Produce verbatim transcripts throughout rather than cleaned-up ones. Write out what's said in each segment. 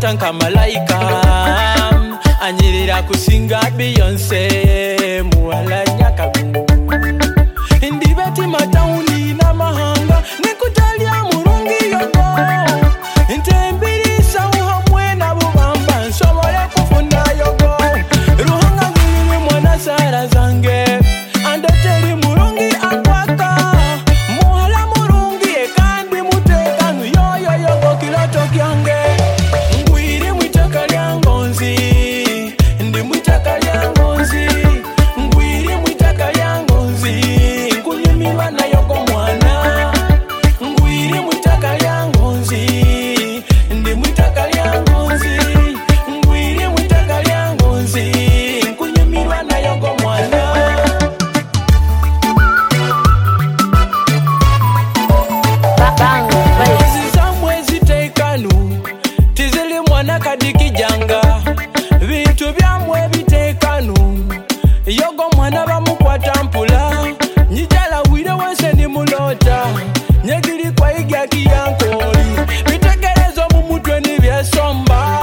Mukwata nka malaika anyirira kusinga Beyonce muwala nyakagungu ndibeti matauni na mahanga nikutalya murungi yogo ntembirisa uhamwe na bubamba nsobole kufuna yogo ruhanga ngiri mwana sara zange andeteri murungi akwaka muhala murungi ekandi mutekanu yoyo yogo kiloto kyange ngwiri mwitaka lyangonzi ndi mwitaka lyangonzi ngwiri mwitaka lyangonzi nkunyumirwa na yogo mwana ngwiri mwitaka lyangonzi ndi mwitaka lyangonzi ngwiri mwitaka lyangonzi nkunyumirwa na yogo mwana zizamwezi teikanu tizili mwana kadikijanga bintu byamwe bitekanu yogo mwana bamukwata mpula nyijala wire wense ni mulota nyegiri kwa igya kiyankoli bitekerezo mumutwe ni byesomba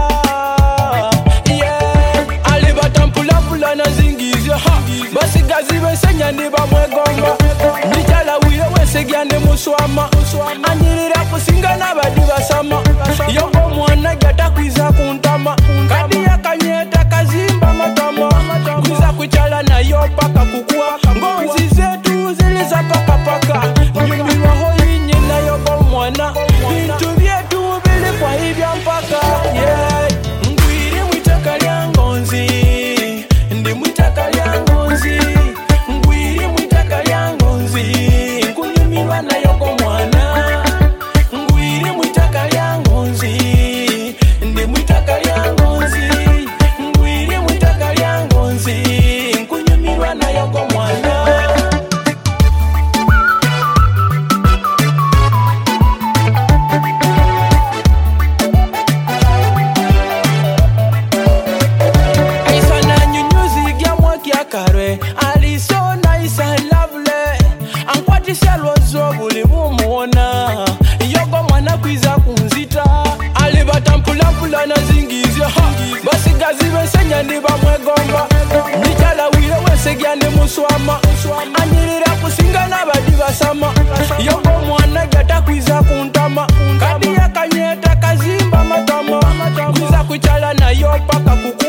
yeah. Alibata mpula mpula na zingizyo basigazi besenya ni bamwegomba nyijala wire wense gyane muswama anyirira kusinga nabadi basama yogo mwana gata kwiza kuntama kadi yakanyeta kazimba matama kwiza kuchala na yo paka kukua ngonzi zetu ziliza paka paka nyumirwa hoi nyina yogo mwana bintu byetu bili kwa hivya mpaka yeah. Ngwiri mwitaka lyangonzi ndi mwitaka lyangonzi ngwiri mwitaka lyangonzi nkunyumirwa na yogo mwana ngwiri mwitaka lyangonzi ndi mwitaka lyangonzi ngwiri mwitaka lyangonzi nkunyumirwa na yogo mwana aisana nyunyuzi gya mwakya karwe ali so nice and lovely ankwatisha lwozo buli bumuona yogo mwana kwiza kunzita alibata mpula mpula na zingizyo basigazi besenya ndi bamwegomba nyijala wire wense gyane muswama anyirira kusinga nabadi basama yogo mwana gata kwiza kuntama kadi yakanyeta kazimba matama kwiza kuchala na yo paka kuku